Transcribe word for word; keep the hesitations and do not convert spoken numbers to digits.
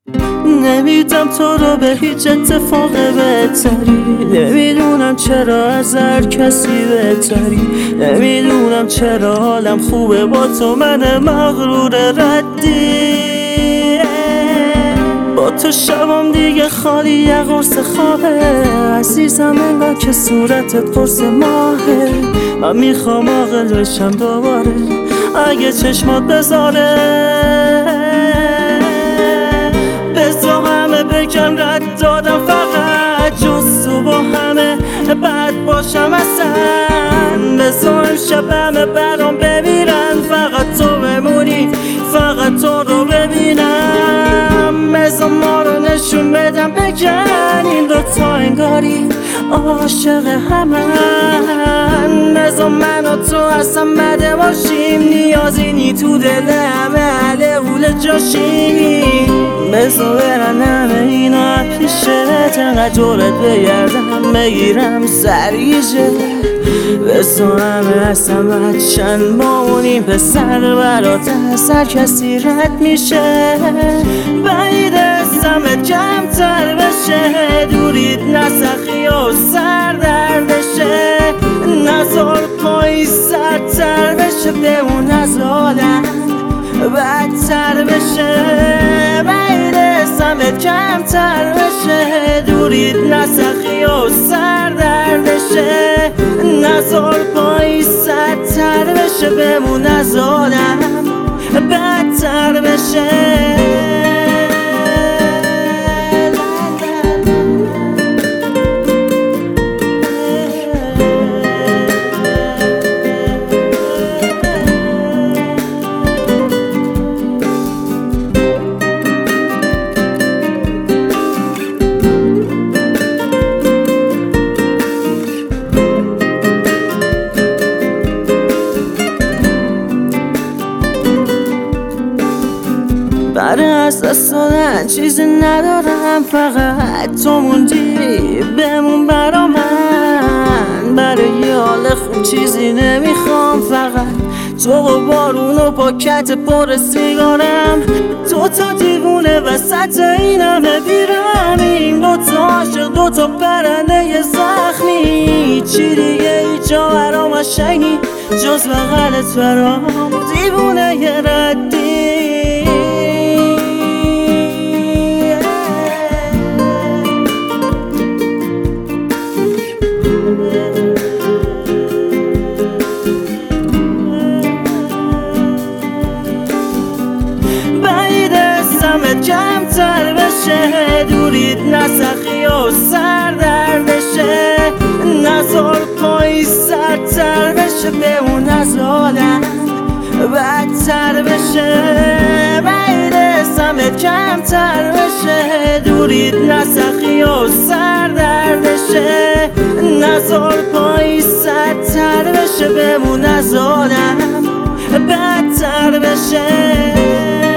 نمیدم تو رو به هیچ اتفاق بهتری، نمیدونم چرا از هر کسی بهتری، نمیدونم چرا حالم خوبه با تو، من مغرور ردی. با تو شبم دیگه خالی یه قرص خوابه، عزیزم انگار که صورتت قرص ماهه. من میخوام عاقل بشم دوباره اگه چشمات بذاره، بزا همه بگن رد دادم فقط جز تو، با همه بد باشم اصلا. بزا امشب همه برام بمیرن فقط تو بمونی، فقط تو رو ببینم. بزا ما رو نشون بدم بگن این دوتا انگاری عاشق همن. بزا من و تو اصلا بده باشیم، نیازی نی تو دل همه عله اول جاشیم. بزا برن همه اینا پیشت، انقدر جورت بگردم بگیرم سریشه. بزا همه اصلا بچن بامونیم، پسر برات از هر کسی رد میشه. بعید سمت کمتر بشه، دورید نسخی و سر دردشه. نزار پایی سرتر بشه، بمون از آدم بدتر بشه. بعید سمت کمتر بشه، دورید نسخی و سر دردشه. نزار پایی سرتر بشه، بمون از آدم بدتر بشه. برای از دست دادن چیزی ندارم، فقط تو موندی بمون برا من. برای یه حال خوب چیزی نمیخوام، فقط تو و بارون و پاکت پر سیگارم. دو تا دیوونه وسط این همه بیرمیم، دو تا عاشق دو تا پرنده زخمی. چی دیگه ایجا برام قشنگی جز بغلت برام دیوونه یه ردی. کمتر بشه، دورید نسخی و سر دردشه. نزار پایی سرتر بشه، بمون از آدم بدتر بشه. بعید سمت کمتر بشه، دورید نسخی و سر دردشه. نزار پایی سرتر بشه، بمون از آدم بدتر بشه.